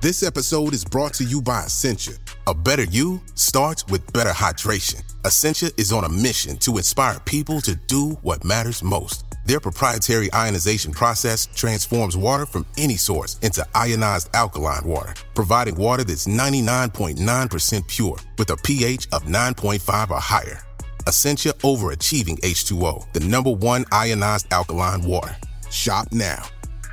This episode is brought to you by Essentia. A better you starts with better hydration. Essentia is on a mission to inspire people to do what matters most. Their proprietary ionization process transforms water from any source into ionized alkaline water, providing water that's 99.9% pure with a pH of 9.5 or higher. Essentia Overachieving H2O, the #1 ionized alkaline water. Shop now.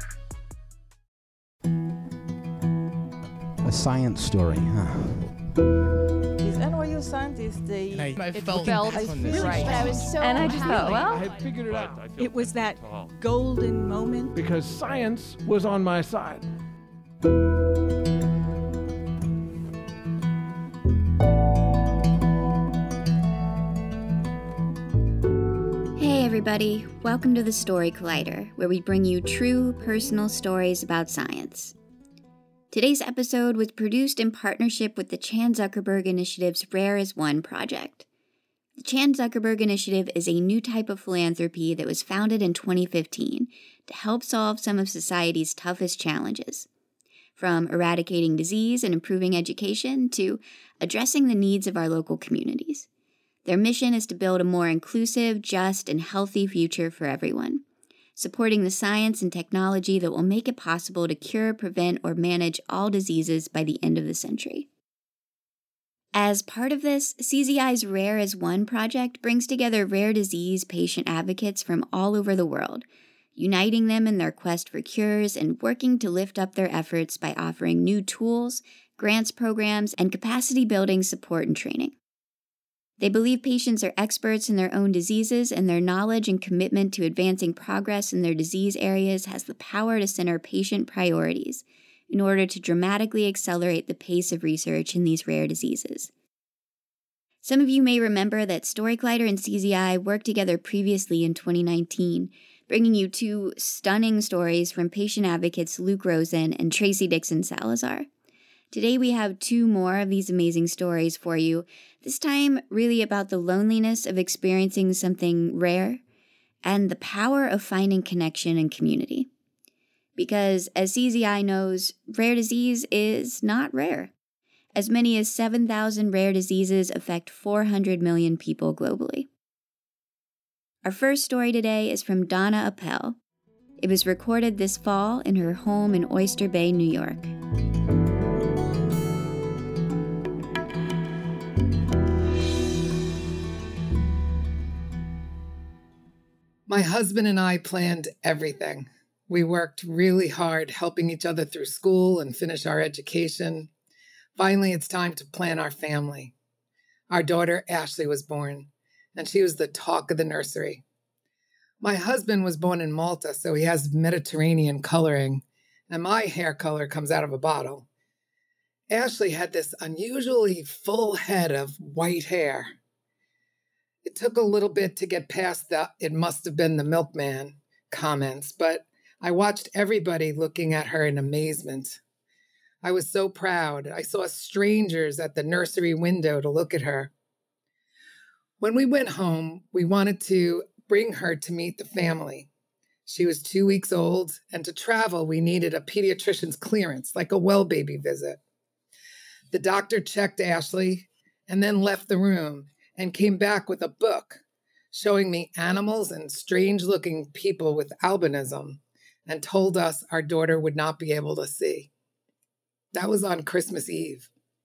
A science story, huh? These NYU scientists, I felt right. I was so And I just thought, well, I had figured it out it was that golden moment. because science was on my side. Hey everybody, welcome to the Story Collider, where we bring you true personal stories about science. Today's episode was produced in partnership with the Chan Zuckerberg Initiative's Rare as One project. The Chan Zuckerberg Initiative is a new type of philanthropy that was founded in 2015 to help solve some of society's toughest challenges, from eradicating disease and improving education to addressing the needs of our local communities. Their mission is to build a more inclusive, just, and healthy future for everyone, supporting the science and technology that will make it possible to cure, prevent, or manage all diseases by the end of the century. As part of this, CZI's Rare as One project brings together rare disease patient advocates from all over the world, uniting them in their quest for cures and working to lift up their efforts by offering new tools, grants programs, and capacity-building support and training. They believe patients are experts in their own diseases, and their knowledge and commitment to advancing progress in their disease areas has the power to center patient priorities in order to dramatically accelerate the pace of research in these rare diseases. Some of you may remember that Story Collider and CZI worked together previously in 2019, bringing you two stunning stories from patient advocates Luke Rosen and Tracy Dixon Salazar. Today we have two more of these amazing stories for you, this time really about the loneliness of experiencing something rare and the power of finding connection and community. Because, as CZI knows, rare disease is not rare. As many as 7,000 rare diseases affect 400 million people globally. Our first story today is from Donna Appel. It was recorded this fall in her home in Oyster Bay, New York. My husband and I planned everything. We worked really hard helping each other through school and finish our education. Finally, it's time to plan our family. Our daughter, Ashley, was born, and she was the talk of the nursery. My husband was born in Malta, so he has Mediterranean coloring, and my hair color comes out of a bottle. Ashley had this unusually full head of white hair. It took a little bit to get past the "it must have been the milkman" comments, but I watched everybody looking at her in amazement. I was so proud. I saw strangers at the nursery window to look at her. When we went home, we wanted to bring her to meet the family. She was 2 weeks old, and to travel, we needed a pediatrician's clearance, like a well baby visit. The doctor checked Ashley and then left the room and came back with a book showing me animals and strange-looking people with albinism and told us our daughter would not be able to see. That was on Christmas Eve.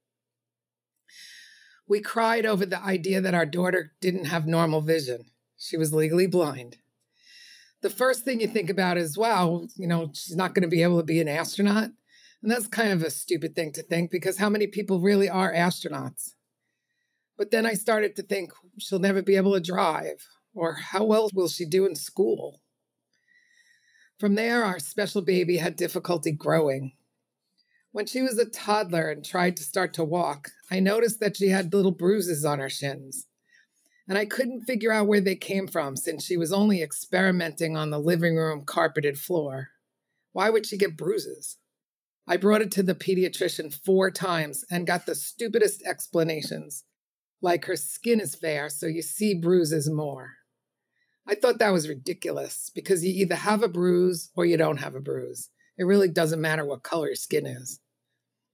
We cried over the idea that our daughter didn't have normal vision. She was legally blind. The first thing you think about is, wow, she's not going to be able to be an astronaut. And that's kind of a stupid thing to think, because how many people really are astronauts? But then I started to think she'll never be able to drive, or how well will she do in school? From there, our special baby had difficulty growing. When she was a toddler and tried to start to walk, I noticed that she had little bruises on her shins. And I couldn't figure out where they came from, since she was only experimenting on the living room carpeted floor. Why would she get bruises? I brought it to the pediatrician 4 times and got the stupidest explanations. Like her skin is fair, so you see bruises more. I thought that was ridiculous, because you either have a bruise or you don't have a bruise. It really doesn't matter what color your skin is.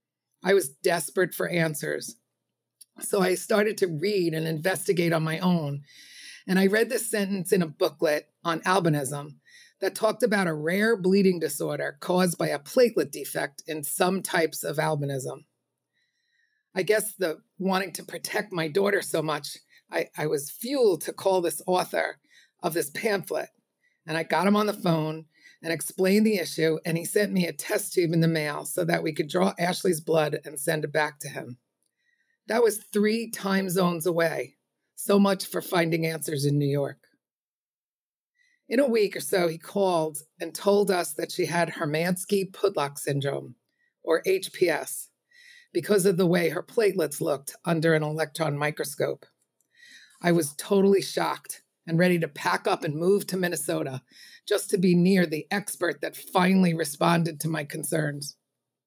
I was desperate for answers. So I started to read and investigate on my own. And I read this sentence in a booklet on albinism that talked about a rare bleeding disorder caused by a platelet defect in some types of albinism. I guess the wanting to protect my daughter so much, I was fueled to call this author of this pamphlet. And I got him on the phone and explained the issue, and he sent me a test tube in the mail so that we could draw Ashley's blood and send it back to him. That was 3 time zones away. So much for finding answers in New York. In a week or so, he called and told us that she had Hermansky-Pudlak syndrome, or HPS, because of the way her platelets looked under an electron microscope. I was totally shocked and ready to pack up and move to Minnesota just to be near the expert that finally responded to my concerns.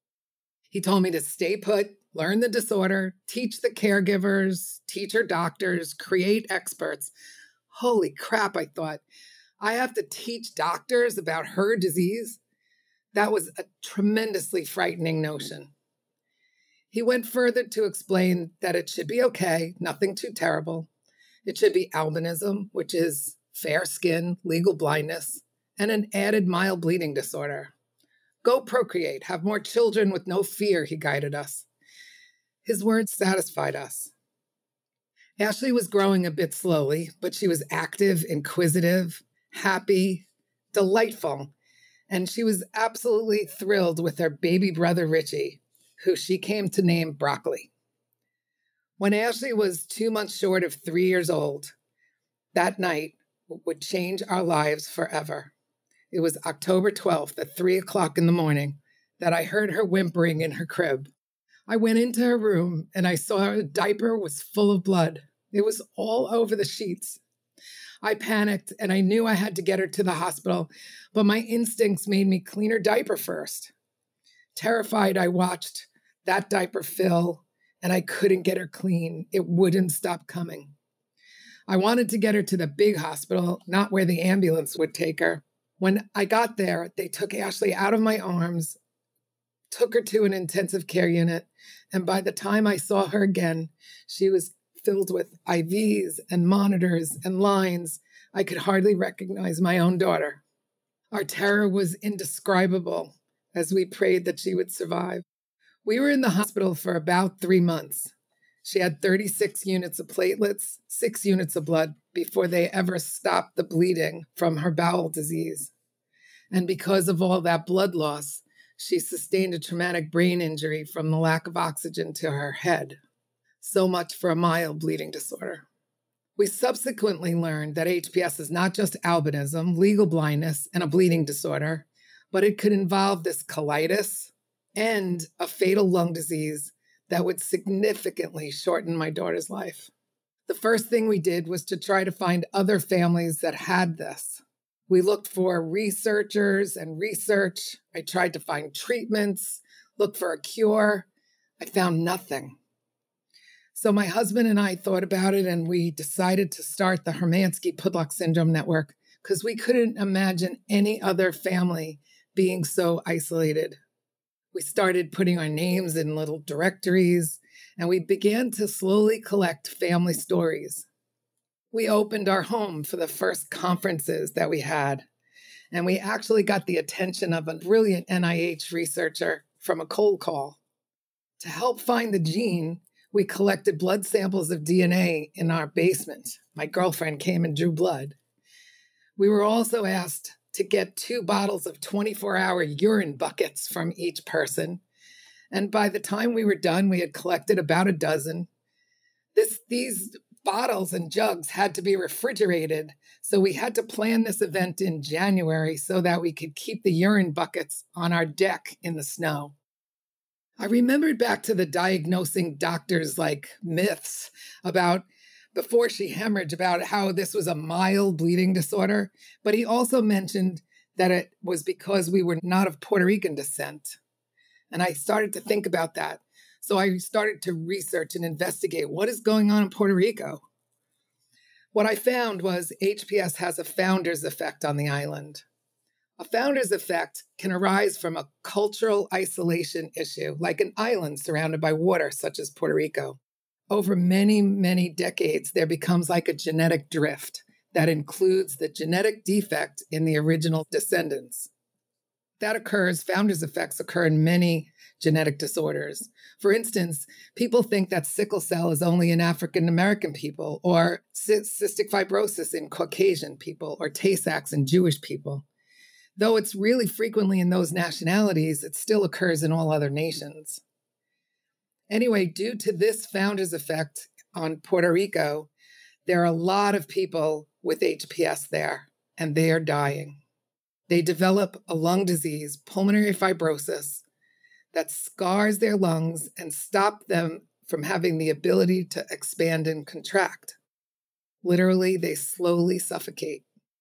He told me to stay put, learn the disorder, teach the caregivers, teach her doctors, create experts. Holy crap, I thought. I have to teach doctors about her disease? That was a tremendously frightening notion. He went further to explain that it should be okay, nothing too terrible. It should be albinism, which is fair skin, legal blindness, and an added mild bleeding disorder. Go procreate, have more children with no fear, he guided us. His words satisfied us. Ashley was growing a bit slowly, but she was active, inquisitive, happy, delightful, and she was absolutely thrilled with her baby brother, Richie, who she came to name Broccoli. When Ashley was 2 months short of 3 years old, that night would change our lives forever. It was October 12th at 3 o'clock in the morning that I heard her whimpering in her crib. I went into her room and I saw her diaper was full of blood. It was all over the sheets. I panicked and I knew I had to get her to the hospital, but my instincts made me clean her diaper first. Terrified, I watched that diaper fill and I couldn't get her clean. It wouldn't stop coming. I wanted to get her to the big hospital, not where the ambulance would take her. When I got there, they took Ashley out of my arms, took her to an intensive care unit, and by the time I saw her again, she was filled with IVs and monitors and lines. I could hardly recognize my own daughter. Our terror was indescribable as we prayed that she would survive. We were in the hospital for about 3 months. She had 36 units of platelets, 6 units of blood before they ever stopped the bleeding from her bowel disease. And because of all that blood loss, she sustained a traumatic brain injury from the lack of oxygen to her head. So much for a mild bleeding disorder. We subsequently learned that HPS is not just albinism, legal blindness, and a bleeding disorder, but it could involve this colitis and a fatal lung disease that would significantly shorten my daughter's life. The first thing we did was to try to find other families that had this. We looked for researchers and research. I tried to find treatments, looked for a cure. I found nothing. So my husband and I thought about it, and we decided to start the Hermansky-Pudlak Syndrome Network because we couldn't imagine any other family being so isolated. We started putting our names in little directories, and we began to slowly collect family stories. We opened our home for the first conferences that we had, and we actually got the attention of a brilliant NIH researcher from a cold call. To help find the gene, we collected blood samples of DNA in our basement. My girlfriend came and drew blood. We were also asked to get 2 bottles of 24-hour urine buckets from each person. And by the time we were done, we had collected about a dozen. These bottles and jugs had to be refrigerated, so we had to plan this event in January so that we could keep the urine buckets on our deck in the snow. I remembered back to the diagnosing doctors like myths about before she hemorrhaged about how this was a mild bleeding disorder, but he also mentioned that it was because we were not of Puerto Rican descent. And I started to think about that. So I started to research and investigate what is going on in Puerto Rico. What I found was HPS has a founder's effect on the island. A founder's effect can arise from a cultural isolation issue, like an island surrounded by water, such as Puerto Rico. Over many, many decades, there becomes like a genetic drift that includes the genetic defect in the original descendants. Founder's effects occur in many genetic disorders. For instance, people think that sickle cell is only in African American people, or cystic fibrosis in Caucasian people, or Tay-Sachs in Jewish people. Though it's really frequently in those nationalities, it still occurs in all other nations. Anyway, due to this founder's effect on Puerto Rico, there are a lot of people with HPS there, and they are dying. They develop a lung disease, pulmonary fibrosis, that scars their lungs and stop them from having the ability to expand and contract. Literally, they slowly suffocate.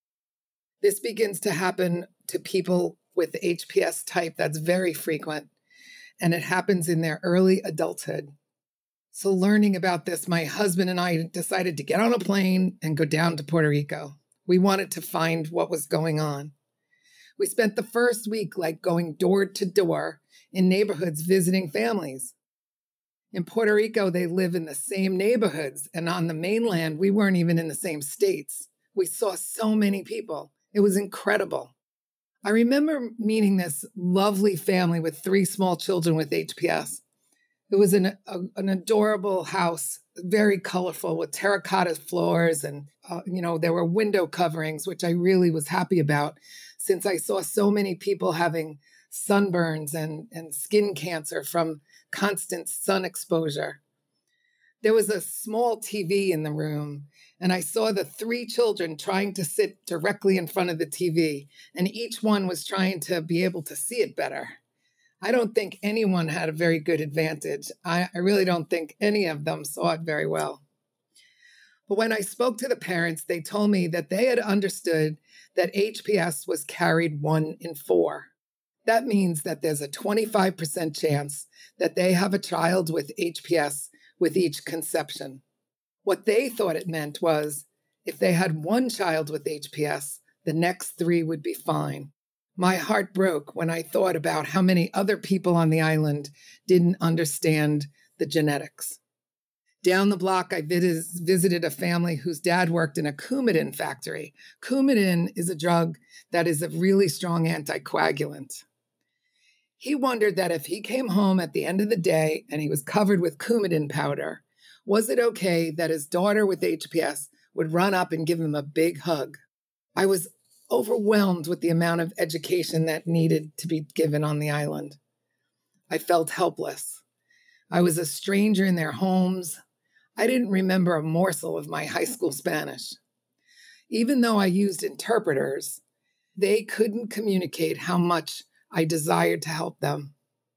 This begins to happen to people with the HPS type that's very frequent, and it happens in their early adulthood. So learning about this, my husband and I decided to get on a plane and go down to Puerto Rico. We wanted to find what was going on. We spent the first week going door to door in neighborhoods visiting families. In Puerto Rico, they live in the same neighborhoods, and on the mainland, we weren't even in the same states. We saw so many people. It was incredible. I remember meeting this lovely family with 3 small children with HPS. It was an adorable house, very colorful, with terracotta floors, and there were window coverings, which I really was happy about, since I saw so many people having sunburns and skin cancer from constant sun exposure. There was a small TV in the room, and I saw the 3 children trying to sit directly in front of the TV, and each one was trying to be able to see it better. I don't think anyone had a very good advantage. I really don't think any of them saw it very well. But when I spoke to the parents, they told me that they had understood that HPS was carried 1 in 4. That means that there's a 25% chance that they have a child with HPS with each conception. What they thought it meant was if they had 1 child with HPS, the next 3 would be fine. My heart broke when I thought about how many other people on the island didn't understand the genetics. Down the block, I visited a family whose dad worked in a Coumadin factory. Coumadin is a drug that is a really strong anticoagulant. He wondered that if he came home at the end of the day and he was covered with Coumadin powder, was it okay that his daughter with HPS would run up and give him a big hug? I was overwhelmed with the amount of education that needed to be given on the island. I felt helpless. I was a stranger in their homes. I didn't remember a morsel of my high school Spanish. Even though I used interpreters, they couldn't communicate how much I desired to help them.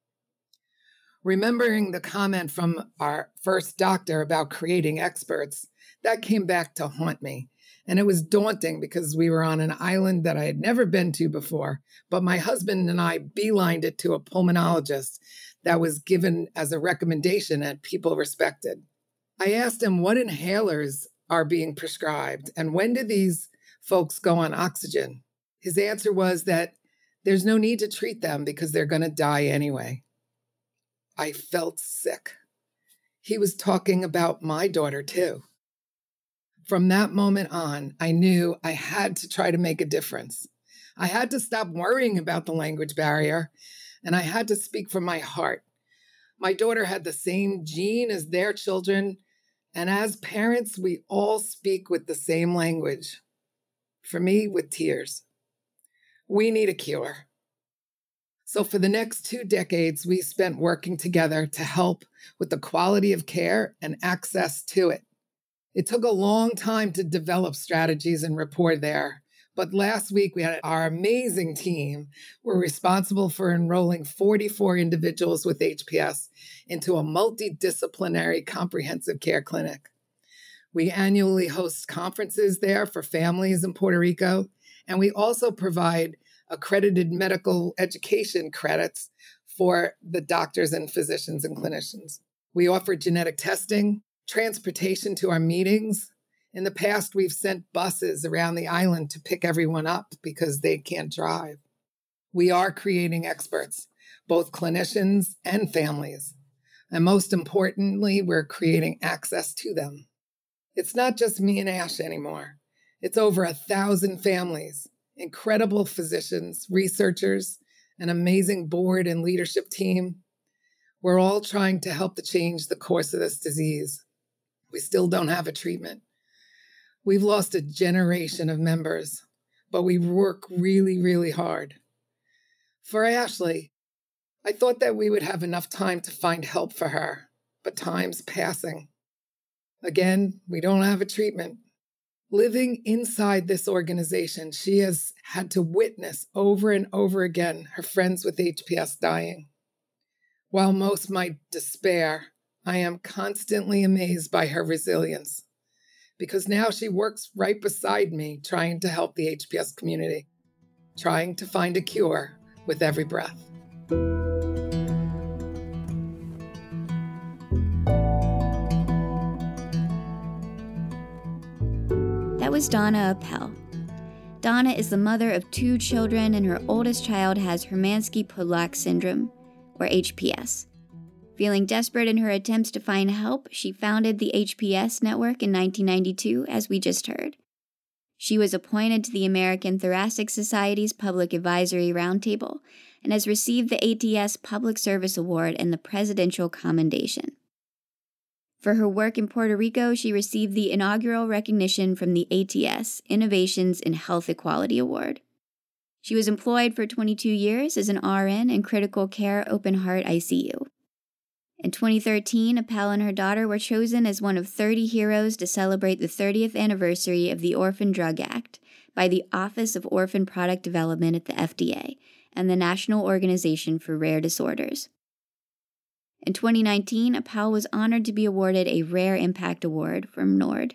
Remembering the comment from our first doctor about creating experts, that came back to haunt me. And it was daunting because we were on an island that I had never been to before, but my husband and I beelined it to a pulmonologist that was given as a recommendation and people respected. I asked him what inhalers are being prescribed and when do these folks go on oxygen? His answer was that there's no need to treat them because they're going to die anyway. I felt sick. He was talking about my daughter too. From that moment on, I knew I had to try to make a difference. I had to stop worrying about the language barrier, and I had to speak from my heart. My daughter had the same gene as their children, and as parents, we all speak with the same language. For me, with tears. We need a cure. So for the next 2 decades, we spent working together to help with the quality of care and access to it. It took a long time to develop strategies and rapport there, but last week we had our amazing team were responsible for enrolling 44 individuals with HPS into a multidisciplinary comprehensive care clinic. We annually host conferences there for families in Puerto Rico, and we also provide accredited medical education credits for the doctors and physicians and clinicians. We offer genetic testing, transportation to our meetings. In the past, we've sent buses around the island to pick everyone up because they can't drive. We are creating experts, both clinicians and families. And most importantly, we're creating access to them. It's not just me and Ash anymore. It's over 1,000 families, incredible physicians, researchers, an amazing board and leadership team. We're all trying to help to change the course of this disease. We still don't have a treatment. We've lost a generation of members, but we work really, really hard. For Ashley, I thought that we would have enough time to find help for her, but time's passing. Again, we don't have a treatment. Living inside this organization, she has had to witness over and over again her friends with HPS dying. While most might despair, I am constantly amazed by her resilience, because now she works right beside me trying to help the HPS community, trying to find a cure with every breath. That was Donna Appel. Donna is the mother of 2 children, and her oldest child has Hermansky-Pudlak syndrome, or HPS. Feeling desperate in her attempts to find help, she founded the HPS Network in 1992, as we just heard. She was appointed to the American Thoracic Society's Public Advisory Roundtable and has received the ATS Public Service Award and the Presidential Commendation. For her work in Puerto Rico, she received the inaugural recognition from the ATS Innovations in Health Equality Award. She was employed for 22 years as an RN in critical care open heart ICU. In 2013, Appel and her daughter were chosen as one of 30 heroes to celebrate the 30th anniversary of the Orphan Drug Act by the Office of Orphan Product Development at the FDA and the National Organization for Rare Disorders. In 2019, Appel was honored to be awarded a Rare Impact Award from NORD.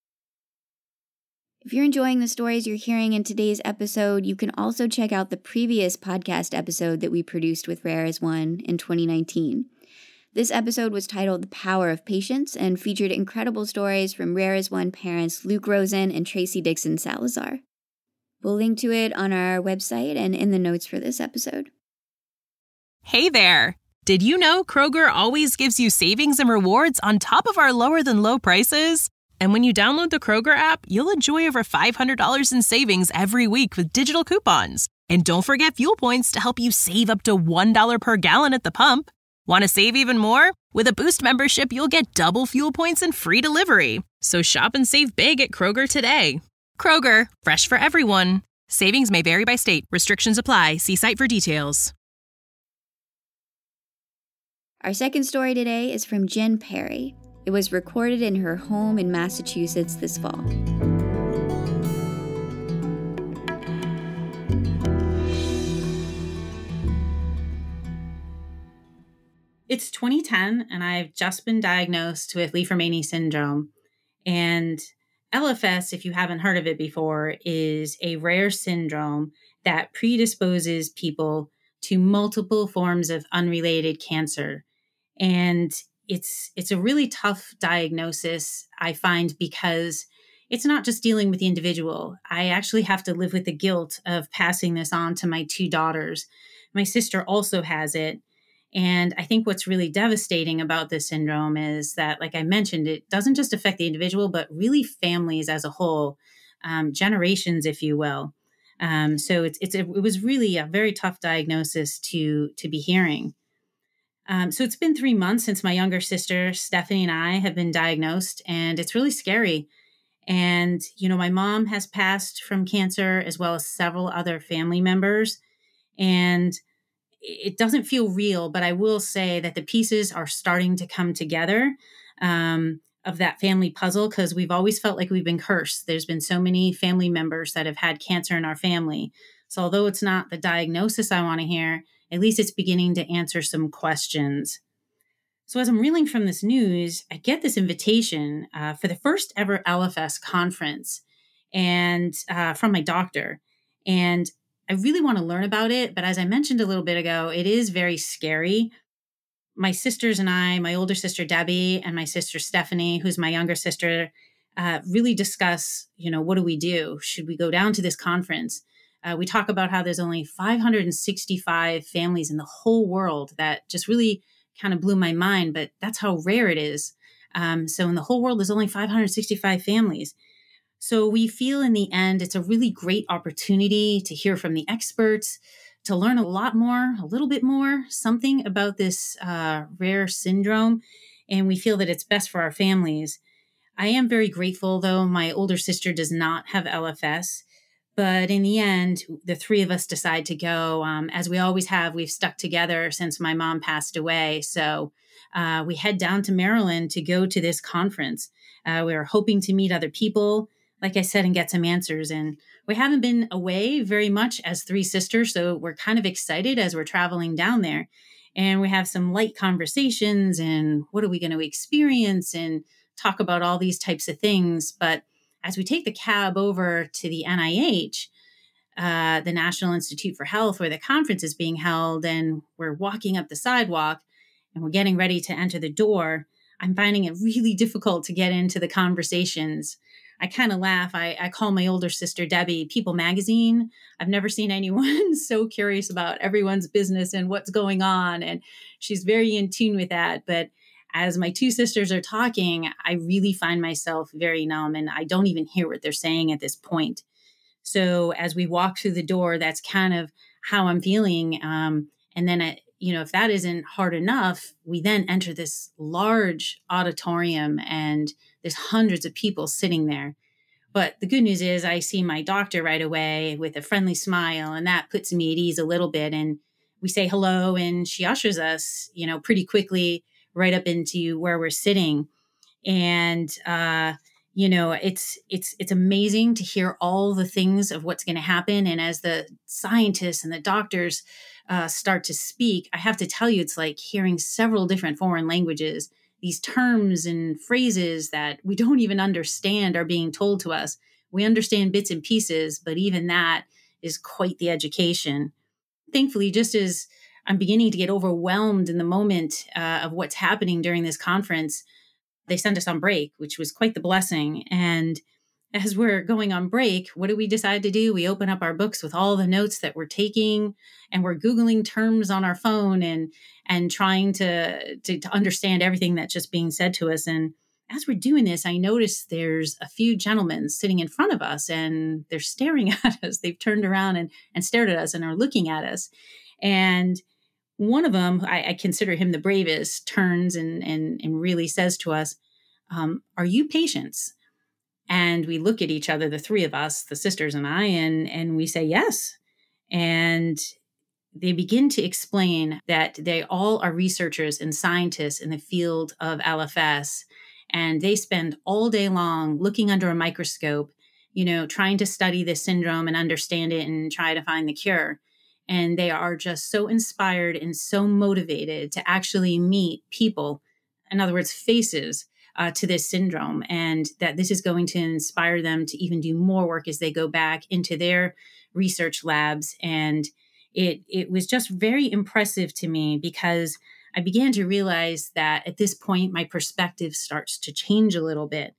If you're enjoying the stories you're hearing in today's episode, you can also check out the previous podcast episode that we produced with Rare as One in 2019. This episode was titled The Power of Patience and featured incredible stories from Rare as One parents Luke Rosen and Tracy Dixon Salazar. We'll link to it on our website and in the notes for this episode. Hey there! Did you know Kroger always gives you savings and rewards on top of our lower-than-low prices? And when you download the Kroger app, you'll enjoy over $500 in savings every week with digital coupons. And don't forget fuel points to help you save up to $1 per gallon at the pump. Want to save even more? With a Boost membership, you'll get double fuel points and free delivery. So shop and save big at Kroger today. Kroger, fresh for everyone. Savings may vary by state. Restrictions apply. See site for details. Our second story today is from Jen Perry. It was recorded in her home in Massachusetts this fall. It's 2010, and I've just been diagnosed with Li-Fraumeni syndrome. And LFS, if you haven't heard of it before, is a rare syndrome that predisposes people to multiple forms of unrelated cancer. And it's a really tough diagnosis, I find, because it's not just dealing with the individual. I actually have to live with the guilt of passing this on to my 2 daughters. My sister also has it. And I think what's really devastating about this syndrome is that, like I mentioned, it doesn't just affect the individual, but really families as a whole, generations, if you will. So it was really a very tough diagnosis to be hearing. So it's been 3 months since my younger sister, Stephanie, and I have been diagnosed, and it's really scary. And, my mom has passed from cancer as well as several other family members. And it doesn't feel real, but I will say that the pieces are starting to come together of that family puzzle, because we've always felt like we've been cursed. There's been so many family members that have had cancer in our family. So although it's not the diagnosis I want to hear, at least it's beginning to answer some questions. So as I'm reeling from this news, I get this invitation for the first ever LFS conference and from my doctor. And I really want to learn about it. But as I mentioned a little bit ago, it is very scary. My sisters and I, my older sister, Debbie, and my sister, Stephanie, who's my younger sister, really discuss, what do we do? Should we go down to this conference? We talk about how there's only 565 families in the whole world. That just really kind of blew my mind, but that's how rare it is. So in the whole world, there's only 565 families. So we feel in the end, it's a really great opportunity to hear from the experts, to learn a lot more, a little bit more, something about this rare syndrome. And we feel that it's best for our families. I am very grateful, though. My older sister does not have LFS. But in the end, the three of us decide to go. As we always have, we've stuck together since my mom passed away. So we head down to Maryland to go to this conference. We were hoping to meet other people, like I said, and get some answers. And we haven't been away very much as three sisters, so we're kind of excited as we're traveling down there. And we have some light conversations and what are we going to experience and talk about all these types of things. But as we take the cab over to the NIH, the National Institute for Health, where the conference is being held, and we're walking up the sidewalk and we're getting ready to enter the door, I'm finding it really difficult to get into the conversations. I kind of laugh. I call my older sister, Debbie, People Magazine. I've never seen anyone so curious about everyone's business and what's going on. And she's very in tune with that. But as my two sisters are talking, I really find myself very numb and I don't even hear what they're saying at this point. So as we walk through the door, that's kind of how I'm feeling. And then, if that isn't hard enough, we then enter this large auditorium and there's hundreds of people sitting there. But the good news is I see my doctor right away with a friendly smile, and that puts me at ease a little bit. And we say hello, and she ushers us, pretty quickly right up into where we're sitting. And, it's amazing to hear all the things of what's going to happen. And as the scientists and the doctors start to speak, I have to tell you, it's like hearing several different foreign languages. These terms and phrases that we don't even understand are being told to us. We understand bits and pieces, but even that is quite the education. Thankfully, just as I'm beginning to get overwhelmed in the moment of what's happening during this conference, they sent us on break, which was quite the blessing. And as we're going on break, what do we decide to do? We open up our books with all the notes that we're taking, and we're Googling terms on our phone and trying to understand everything that's just being said to us. And as we're doing this, I noticed there's a few gentlemen sitting in front of us, and they're staring at us. They've turned around and stared at us and are looking at us. And one of them, I consider him the bravest, turns and really says to us, "Are you patients?" And we look at each other, the three of us, the sisters and I, and we say yes. And they begin to explain that they all are researchers and scientists in the field of LFS. And they spend all day long looking under a microscope, trying to study this syndrome and understand it and try to find the cure. And they are just so inspired and so motivated to actually meet people, in other words, faces, to this syndrome, and that this is going to inspire them to even do more work as they go back into their research labs. And it was just very impressive to me because I began to realize that at this point, my perspective starts to change a little bit.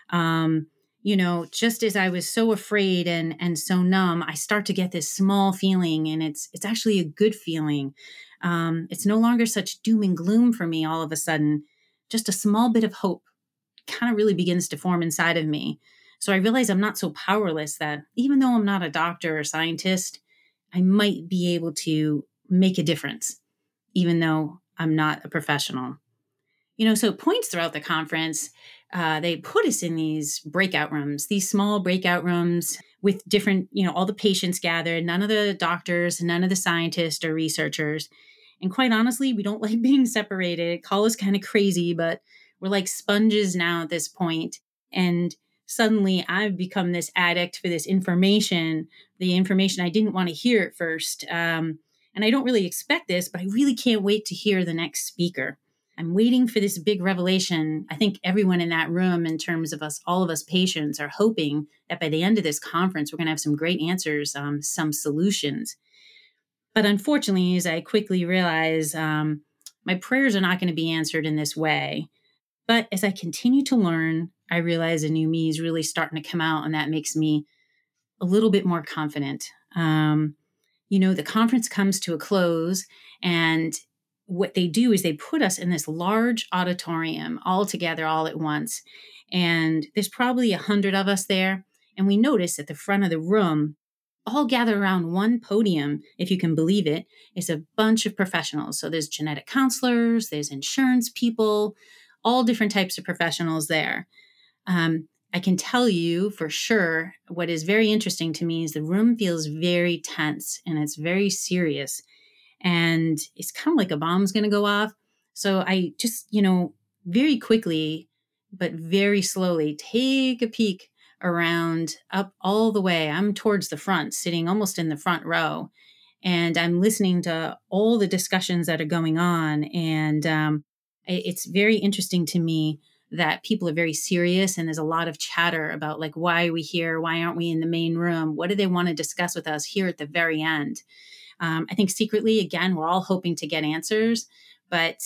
Just as I was so afraid and so numb, I start to get this small feeling, and it's actually a good feeling. It's no longer such doom and gloom for me all of a sudden. Just a small bit of hope kind of really begins to form inside of me. So I realize I'm not so powerless that even though I'm not a doctor or scientist, I might be able to make a difference, even though I'm not a professional. So points throughout the conference, they put us in these breakout rooms, these small breakout rooms with different, all the patients gathered, none of the doctors, none of the scientists or researchers. And quite honestly, we don't like being separated. Call us kind of crazy, but we're like sponges now at this point. And suddenly I've become this addict for this information, the information I didn't want to hear at first. And I don't really expect this, but I really can't wait to hear the next speaker. I'm waiting for this big revelation. I think everyone in that room, in terms of us, all of us patients, are hoping that by the end of this conference, we're going to have some great answers, some solutions. But unfortunately, as I quickly realize, my prayers are not going to be answered in this way. But as I continue to learn, I realize a new me is really starting to come out, and that makes me a little bit more confident. The conference comes to a close, and what they do is they put us in this large auditorium all together all at once. And there's probably 100 of us there. And we notice at the front of the room, all gather around one podium, if you can believe it, is a bunch of professionals. So there's genetic counselors, there's insurance people, all different types of professionals there. I can tell you for sure, what is very interesting to me is the room feels very tense and it's very serious. And it's kind of like a bomb's going to go off. So I just, very quickly, but very slowly take a peek around up all the way. I'm towards the front, sitting almost in the front row. And I'm listening to all the discussions that are going on. And it's very interesting to me that people are very serious. And there's a lot of chatter about like, why are we here? Why aren't we in the main room? What do they want to discuss with us here at the very end? I think secretly, again, we're all hoping to get answers, but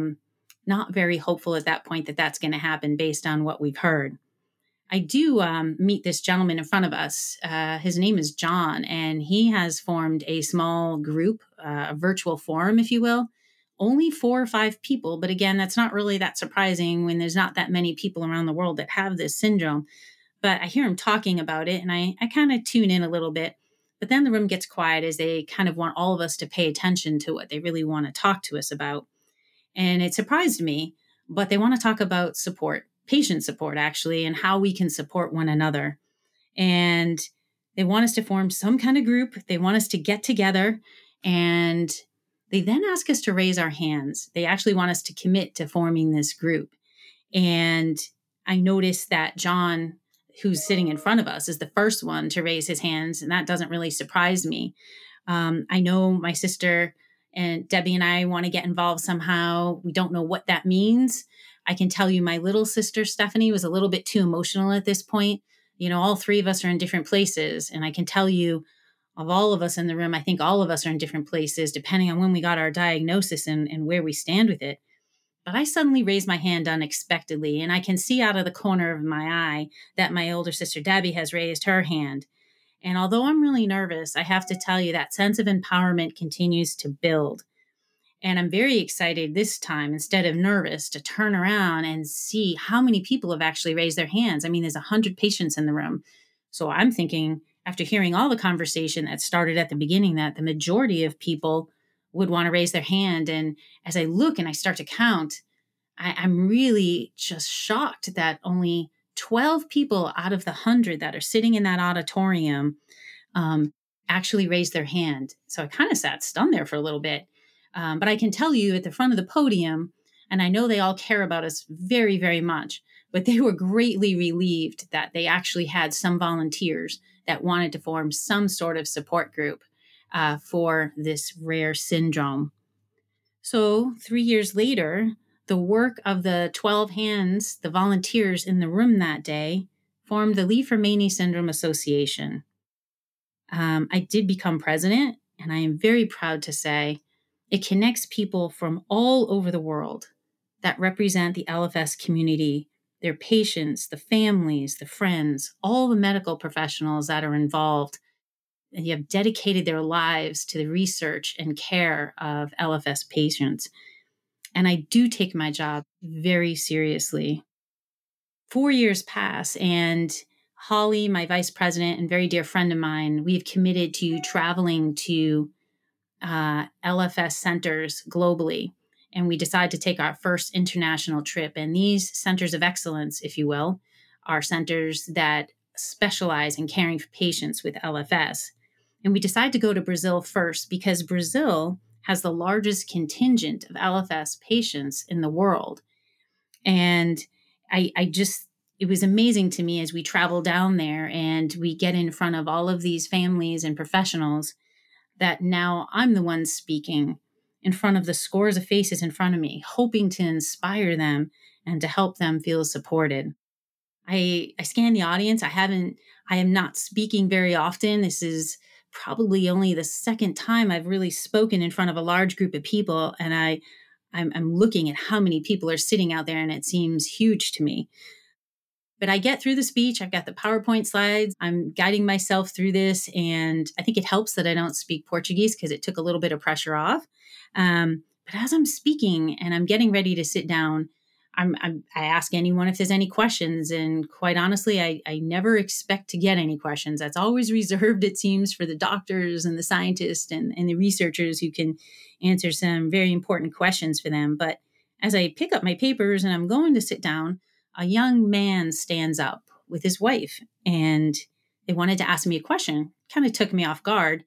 not very hopeful at that point that that's going to happen based on what we've heard. I do meet this gentleman in front of us. His name is John, and he has formed a small group, a virtual forum, if you will. Only 4 or 5 people, but again, that's not really that surprising when there's not that many people around the world that have this syndrome. But I hear him talking about it, and I kind of tune in a little bit. But then the room gets quiet as they kind of want all of us to pay attention to what they really want to talk to us about. And it surprised me, but they want to talk about support, patient support, actually, and how we can support one another. And they want us to form some kind of group. They want us to get together, and they then ask us to raise our hands. They actually want us to commit to forming this group. And I noticed that John, who's sitting in front of us, is the first one to raise his hands. And that doesn't really surprise me. I know my sister and Debbie and I want to get involved somehow. We don't know what that means. I can tell you my little sister, Stephanie, was a little bit too emotional at this point. All 3 of us are in different places. And I can tell you, of all of us in the room, I think all of us are in different places, depending on when we got our diagnosis and where we stand with it. But I suddenly raised my hand unexpectedly, and I can see out of the corner of my eye that my older sister Debbie has raised her hand. And although I'm really nervous, I have to tell you that sense of empowerment continues to build. And I'm very excited this time, instead of nervous, to turn around and see how many people have actually raised their hands. I mean, there's 100 patients in the room. So I'm thinking, after hearing all the conversation that started at the beginning, that the majority of people would want to raise their hand. And as I look and I start to count, I'm really just shocked that only 12 people out of the 100 that are sitting in that auditorium actually raised their hand. So I kind of sat stunned there for a little bit. But I can tell you at the front of the podium, and I know they all care about us very, very much, but they were greatly relieved that they actually had some volunteers that wanted to form some sort of support group for this rare syndrome. So 3 years later, the work of the 12 hands, the volunteers in the room that day, formed the Lee-Fermani Syndrome Association. I did become president, and I am very proud to say it connects people from all over the world that represent the LFS community, their patients, the families, the friends, all the medical professionals that are involved, and you have dedicated their lives to the research and care of LFS patients. And I do take my job very seriously. 4 years pass, and Holly, my vice president and very dear friend of mine, we've committed to traveling to LFS centers globally. And we decide to take our first international trip. And these centers of excellence, if you will, are centers that specialize in caring for patients with LFS. And we decide to go to Brazil first because Brazil has the largest contingent of LFS patients in the world. And it was amazing to me as we travel down there and we get in front of all of these families and professionals that now I'm the one speaking in front of the scores of faces in front of me, hoping to inspire them and to help them feel supported. I scan the audience. I am not speaking very often. This is probably only the second time I've really spoken in front of a large group of people. And I'm looking at how many people are sitting out there, and it seems huge to me. But I get through the speech. I've got the PowerPoint slides. I'm guiding myself through this. And I think it helps that I don't speak Portuguese because it took a little bit of pressure off. But as I'm speaking and I'm getting ready to sit down, I ask anyone if there's any questions. And quite honestly, I never expect to get any questions. That's always reserved, it seems, for the doctors and the scientists and the researchers who can answer some very important questions for them. But as I pick up my papers and I'm going to sit down, a young man stands up with his wife and they wanted to ask me a question. Kind of took me off guard.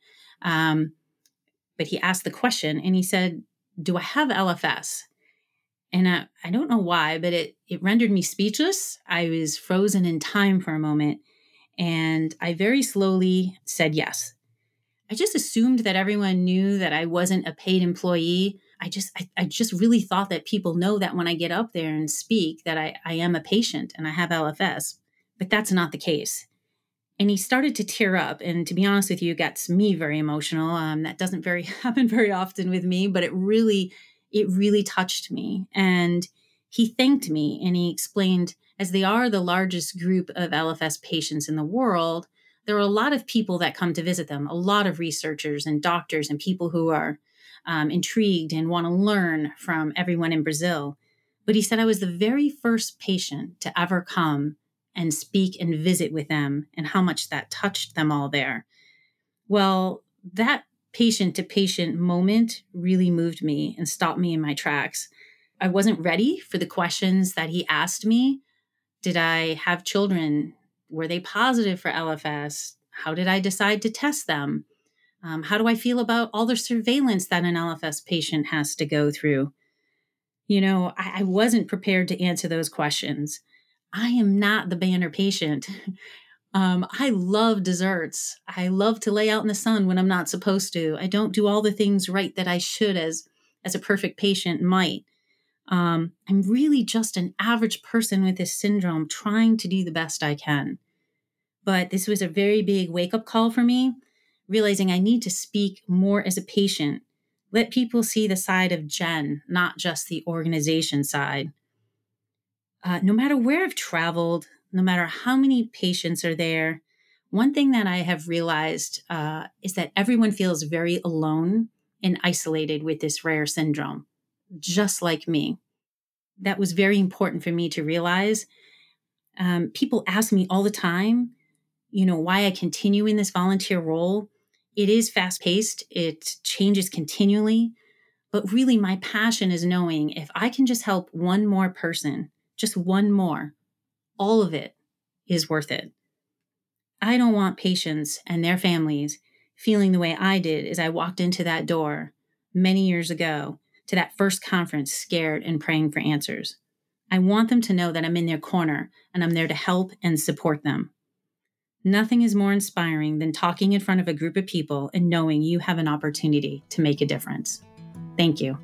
But he asked the question and he said, "Do I have LFS?" And I don't know why, but it rendered me speechless. I was frozen in time for a moment. And I very slowly said yes. I just assumed that everyone knew that I wasn't a paid employee. I just really thought that people know that when I get up there and speak that I am a patient and I have LFS. But that's not the case. And he started to tear up. And to be honest with you, it gets me very emotional. That doesn't happen very often with me, but it really touched me. And he thanked me and he explained, as they are the largest group of LFS patients in the world, there are a lot of people that come to visit them, a lot of researchers and doctors and people who are intrigued and want to learn from everyone in Brazil. But he said I was the very first patient to ever come and speak and visit with them and how much that touched them all there. Well, that patient-to-patient moment really moved me and stopped me in my tracks. I wasn't ready for the questions that he asked me. Did I have children? Were they positive for LFS? How did I decide to test them? How do I feel about all the surveillance that an LFS patient has to go through? You know, I wasn't prepared to answer those questions. I am not the banner patient. I love desserts. I love to lay out in the sun when I'm not supposed to. I don't do all the things right that I should as a perfect patient might. I'm really just an average person with this syndrome trying to do the best I can. But this was a very big wake-up call for me, realizing I need to speak more as a patient. Let people see the side of Jen, not just the organization side. No matter where I've traveled, no matter how many patients are there, one thing that I have realized is that everyone feels very alone and isolated with this rare syndrome, just like me. That was very important for me to realize. People ask me all the time, why I continue in this volunteer role. It is fast-paced. It changes continually. But really, my passion is knowing if I can just help one more person, just one more, all of it is worth it. I don't want patients and their families feeling the way I did as I walked into that door many years ago to that first conference, scared and praying for answers. I want them to know that I'm in their corner and I'm there to help and support them. Nothing is more inspiring than talking in front of a group of people and knowing you have an opportunity to make a difference. Thank you.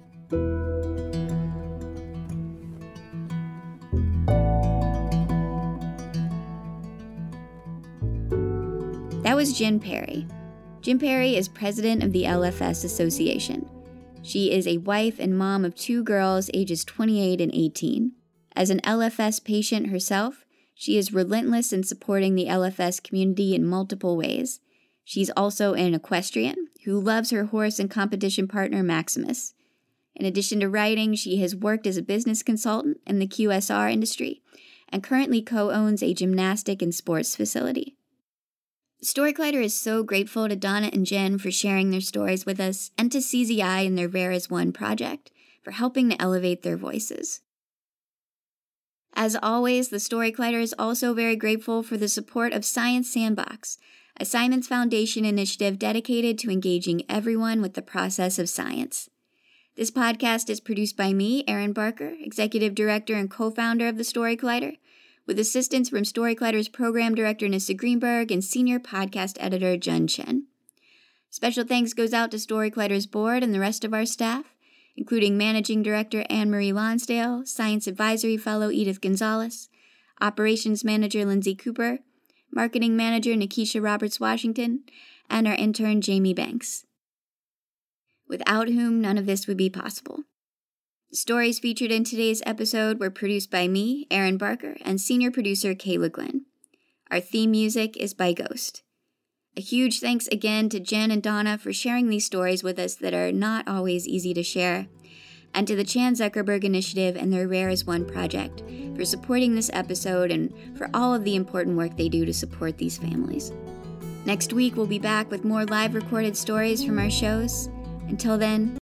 That was Jen Perry. Jen Perry is president of the LFS Association. She is a wife and mom of 2 girls ages 28 and 18. As an LFS patient herself, she is relentless in supporting the LFS community in multiple ways. She's also an equestrian who loves her horse and competition partner Maximus. In addition to writing, she has worked as a business consultant in the QSR industry and currently co-owns a gymnastic and sports facility. Story Collider is so grateful to Donna and Jen for sharing their stories with us, and to CZI and their Rare as One project for helping to elevate their voices. As always, the Story Collider is also very grateful for the support of Science Sandbox, a Simons Foundation initiative dedicated to engaging everyone with the process of science. This podcast is produced by me, Erin Barker, Executive Director and co-founder of the Story Collider, with assistance from Story Collider's Program Director Nissa Greenberg and Senior Podcast Editor Jun Chen. Special thanks goes out to Story Collider's board and the rest of our staff, including Managing Director Anne-Marie Lonsdale, Science Advisory Fellow Edith Gonzalez, Operations Manager Lindsay Cooper, Marketing Manager Nikisha Roberts-Washington, and our intern Jamie Banks, without whom none of this would be possible. The stories featured in today's episode were produced by me, Erin Barker, and senior producer Kayla Glenn. Our theme music is by Ghost. A huge thanks again to Jen and Donna for sharing these stories with us that are not always easy to share, and to the Chan Zuckerberg Initiative and their Rare as One project for supporting this episode and for all of the important work they do to support these families. Next week, we'll be back with more live recorded stories from our shows. Until then,